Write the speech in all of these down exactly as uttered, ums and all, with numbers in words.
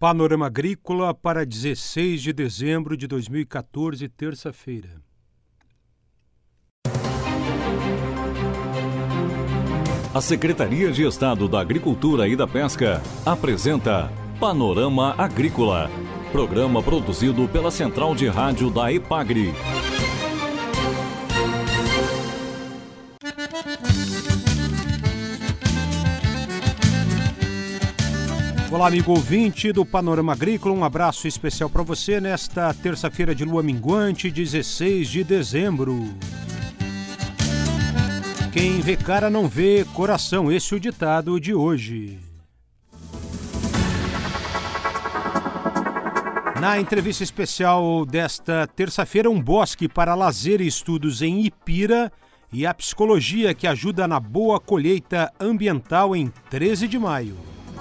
Panorama Agrícola para dezesseis de dezembro de dois mil e quatorze, terça-feira. A Secretaria de Estado da Agricultura e da Pesca apresenta Panorama Agrícola, programa produzido pela Central de Rádio da EPAGRE. Olá, amigo ouvinte do Panorama Agrícola, um abraço especial para você nesta terça-feira de lua minguante, dezesseis de dezembro. Quem vê cara não vê coração, esse é o ditado de hoje. Na entrevista especial desta terça-feira, um bosque para lazer e estudos em Ipira e a psicologia que ajuda na boa colheita ambiental em treze de maio.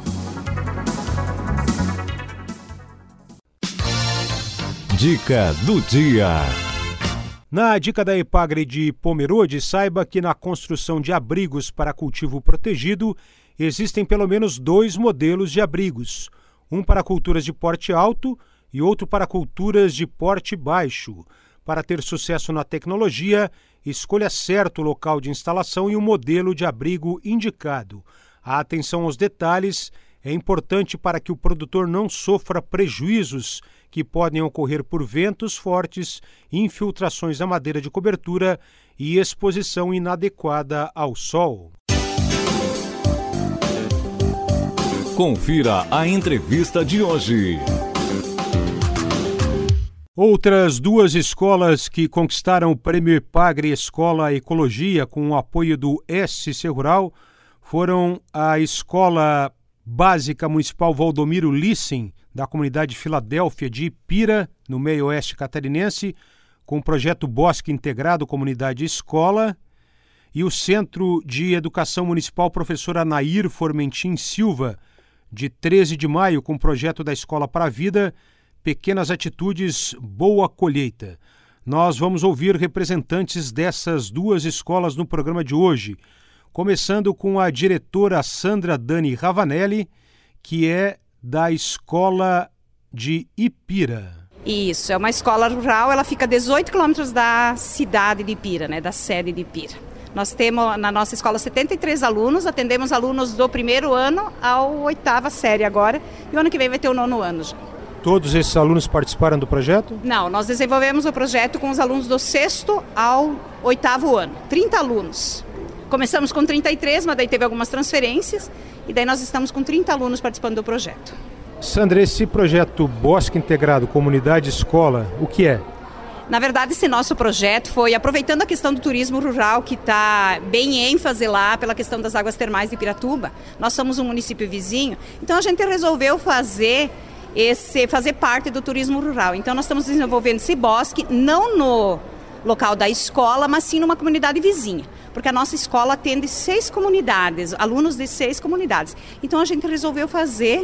Dica do dia. Na dica da EPAGRE de Pomerode, saiba que na construção de abrigos para cultivo protegido, existem pelo menos dois modelos de abrigos, um para culturas de porte alto e outro para culturas de porte baixo. Para ter sucesso na tecnologia, escolha certo o local de instalação e o modelo de abrigo indicado. A atenção aos detalhes é importante para que o produtor não sofra prejuízos que podem ocorrer por ventos fortes, infiltrações na madeira de cobertura e exposição inadequada ao sol. Confira a entrevista de hoje. Outras duas escolas que conquistaram o Prêmio EPAGRE Escola Ecologia com o apoio do S C Rural foram a Escola Básica Municipal Valdomiro Lissen, da comunidade Filadélfia de Ipira, no meio oeste catarinense, com o projeto Bosque Integrado Comunidade Escola, e o Centro de Educação Municipal Professora Nair Formentin Silva, de treze de maio, com o projeto da Escola para a Vida, Pequenas Atitudes, Boa Colheita. Nós vamos ouvir representantes dessas duas escolas no programa de hoje, começando com a diretora Sandra Dani Ravanelli, que é da Escola de Ipira. Isso, é uma escola rural, ela fica a dezoito quilômetros da cidade de Ipira, né, da sede de Ipira. Nós temos na nossa escola setenta e três alunos, atendemos alunos do primeiro ano ao oitava série agora, e o ano que vem vai ter o nono ano já. Todos esses alunos participaram do projeto? Não, nós desenvolvemos o projeto com os alunos do sexto ao oitavo ano, trinta alunos. Começamos com trinta e três, mas daí teve algumas transferências, e daí nós estamos com trinta alunos participando do projeto. Sandra, esse projeto Bosque Integrado Comunidade Escola, o que é? Na verdade, esse nosso projeto foi aproveitando a questão do turismo rural, que está bem em ênfase lá pela questão das águas termais de Piratuba. Nós somos um município vizinho, então a gente resolveu fazer, esse, fazer parte do turismo rural. Então nós estamos desenvolvendo esse bosque, não no local da escola, mas sim numa comunidade vizinha. Porque a nossa escola atende seis comunidades, alunos de seis comunidades. Então a gente resolveu fazer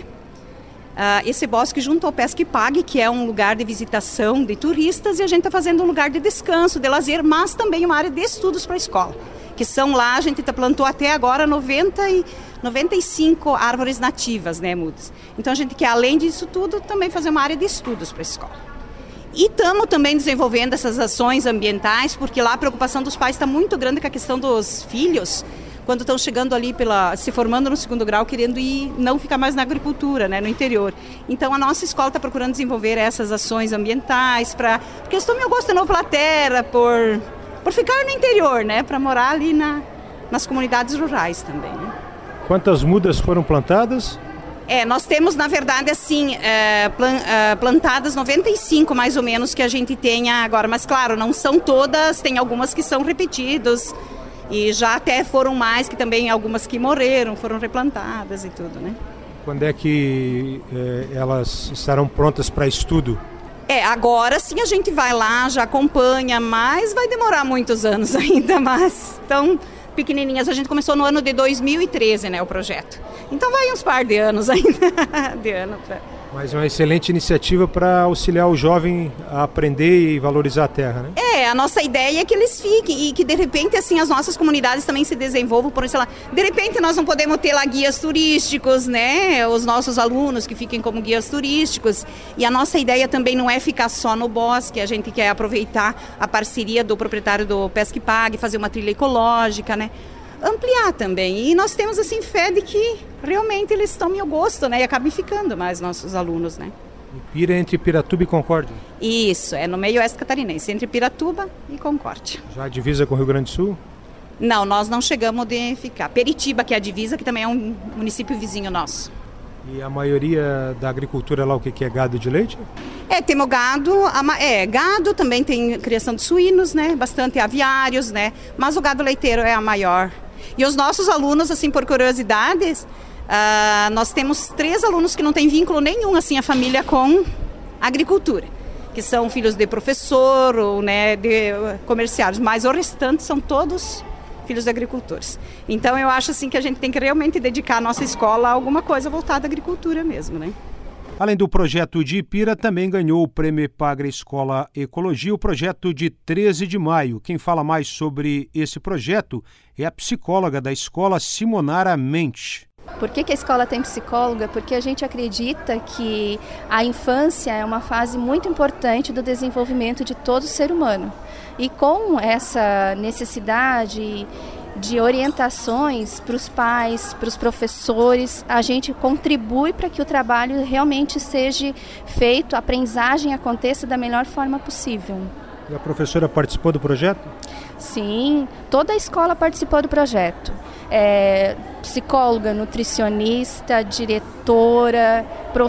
uh, esse bosque junto ao Pesca e Pague, que é um lugar de visitação de turistas, e a gente está fazendo um lugar de descanso, de lazer, mas também uma área de estudos para a escola. Que são lá, a gente plantou até agora noventa e, noventa e cinco árvores nativas, né, mudas. Então a gente quer, além disso tudo, também fazer uma área de estudos para a escola. E estamos também desenvolvendo essas ações ambientais, porque lá a preocupação dos pais está muito grande com a questão dos filhos, quando estão chegando ali, pela, se formando no segundo grau, querendo ir, não ficar mais na agricultura, né, no interior. Então a nossa escola está procurando desenvolver essas ações ambientais, pra, porque eu estou meio gostando pela terra, por, por ficar no interior, né, para morar ali na, nas comunidades rurais também. Né. Quantas mudas foram plantadas? É, nós temos, na verdade, assim, é, plan, é, plantadas noventa e cinco, mais ou menos, que a gente tenha agora. Mas, claro, não são todas, tem algumas que são repetidas. E já até foram mais, que também algumas que morreram, foram replantadas e tudo, né? Quando é que é, elas estarão prontas para estudo? É, agora sim a gente vai lá, já acompanha, mas vai demorar muitos anos ainda, mas tão pequenininhas. A gente começou no ano de dois mil e treze, né, o projeto. Então vai uns par de anos ainda, de ano pra... Mas é uma excelente iniciativa para auxiliar o jovem a aprender e valorizar a terra, né? É, a nossa ideia é que eles fiquem e que de repente assim as nossas comunidades também se desenvolvam, por sei lá, de repente nós não podemos ter lá guias turísticos, né? Os nossos alunos que fiquem como guias turísticos. E a nossa ideia também não é ficar só no bosque, a gente quer aproveitar a parceria do proprietário do Pesca e Pague, fazer uma trilha ecológica, né? Ampliar também. E nós temos assim fé de que realmente eles tomem o gosto, né? E acabem ficando mais nossos alunos, né? Ipira é entre Piratuba e Concórdia? Isso, é no meio oeste catarinense, entre Piratuba e Concórdia. Já a divisa com o Rio Grande do Sul? Não, nós não chegamos de ficar. Peritiba, que é a divisa, que também é um município vizinho nosso. E a maioria da agricultura lá, o que é gado de leite? É, temos gado, é, gado, também tem criação de suínos, né? Bastante aviários, né? Mas o gado leiteiro é a maior. E os nossos alunos, assim, por curiosidades, uh, nós temos três alunos que não têm vínculo nenhum, assim, a família com agricultura, que são filhos de professor ou, né, de comerciários, mas o restante são todos filhos de agricultores. Então eu acho assim que a gente tem que realmente dedicar a nossa escola a alguma coisa voltada à agricultura mesmo, né? Além do projeto de Ipira, também ganhou o Prêmio Epagre Escola Ecologia, o projeto de treze de maio. Quem fala mais sobre esse projeto é a psicóloga da escola, Simonara Mente. Por que que a escola tem psicóloga? Porque a gente acredita que a infância é uma fase muito importante do desenvolvimento de todo ser humano. E com essa necessidade de orientações para os pais, para os professores, a gente contribui para que o trabalho realmente seja feito, a aprendizagem aconteça da melhor forma possível. E a professora participou do projeto? Sim, toda a escola participou do projeto. É, psicóloga, nutricionista, diretora,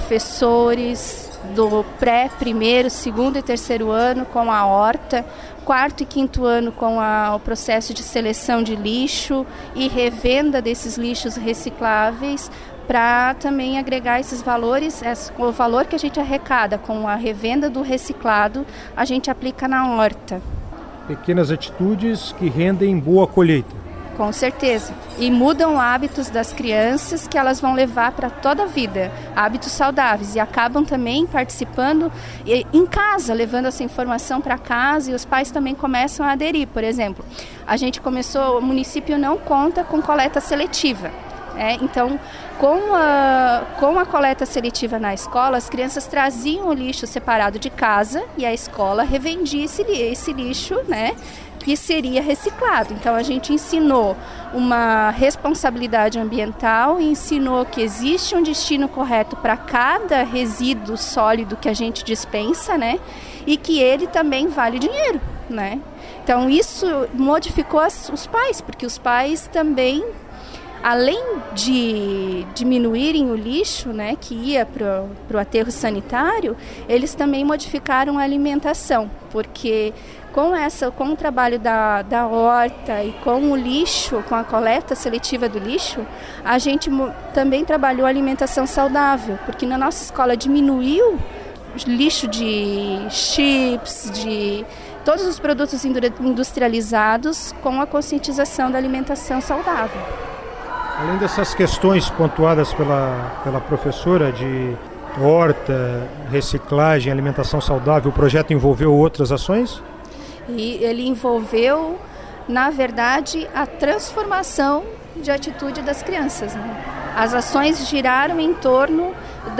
professores do pré, primeiro, segundo e terceiro ano com a horta, quarto e quinto ano com a, o processo de seleção de lixo e revenda desses lixos recicláveis, para também agregar esses valores, o valor que a gente arrecada com a revenda do reciclado, a gente aplica na horta. Pequenas atitudes que rendem boa colheita. Com certeza. E mudam hábitos das crianças que elas vão levar para toda a vida. Hábitos saudáveis. E acabam também participando em casa, levando essa informação para casa, e os pais também começam a aderir. Por exemplo, a gente começou, o município não conta com coleta seletiva. É, então, com a, com a coleta seletiva na escola, as crianças traziam o lixo separado de casa e a escola revendia esse, esse lixo, né, que seria reciclado. Então, a gente ensinou uma responsabilidade ambiental, ensinou que existe um destino correto para cada resíduo sólido que a gente dispensa, né, e que ele também vale dinheiro, né. Então, isso modificou as, os pais, porque os pais também, além de diminuírem o lixo, né, que ia para o aterro sanitário, eles também modificaram a alimentação, porque com, essa, com o trabalho da, da horta e com o lixo, com a coleta seletiva do lixo, a gente também trabalhou a alimentação saudável, porque na nossa escola diminuiu o lixo de chips, de todos os produtos industrializados, com a conscientização da alimentação saudável. Além dessas questões pontuadas pela, pela professora de horta, reciclagem, alimentação saudável, o projeto envolveu outras ações? E ele envolveu, na verdade, a transformação de atitude das crianças, né? As ações giraram em torno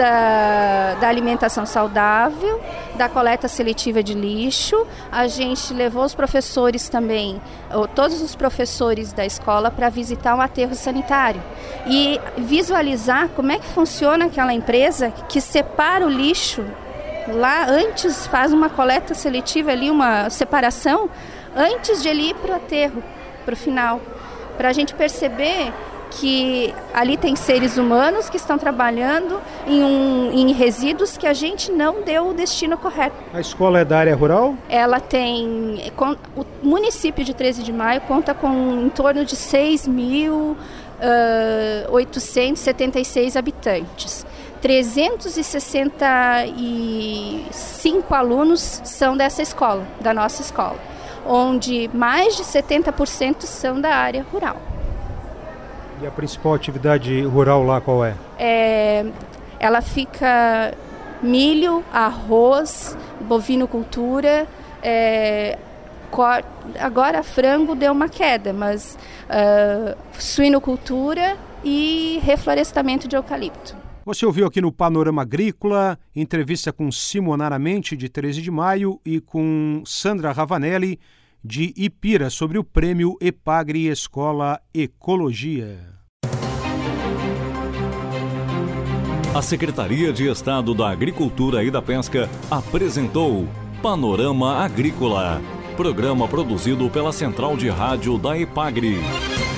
da, da alimentação saudável, da coleta seletiva de lixo. A gente levou os professores também, todos os professores da escola, para visitar um aterro sanitário e visualizar como é que funciona aquela empresa que separa o lixo. Lá antes faz uma coleta seletiva ali, uma separação, antes de ele ir para o aterro, para o final, para a gente perceber que ali tem seres humanos que estão trabalhando em, um, em resíduos que a gente não deu o destino correto. A escola é da área rural? Ela tem... O município de treze de maio conta com em torno de seis mil oitocentos e setenta e seis habitantes. trezentos e sessenta e cinco alunos são dessa escola, da nossa escola, onde mais de setenta por cento são da área rural. E a principal atividade rural lá qual é? É ela fica milho, arroz, bovinocultura, é, cor... agora frango deu uma queda, mas uh, suinocultura e reflorestamento de eucalipto. Você ouviu aqui no Panorama Agrícola, entrevista com Simonara Mente, de treze de maio, e com Sandra Ravanelli, de Ipira, sobre o prêmio EPAGRE Escola Ecologia. A Secretaria de Estado da Agricultura e da Pesca apresentou Panorama Agrícola, programa produzido pela Central de Rádio da EPAGRE.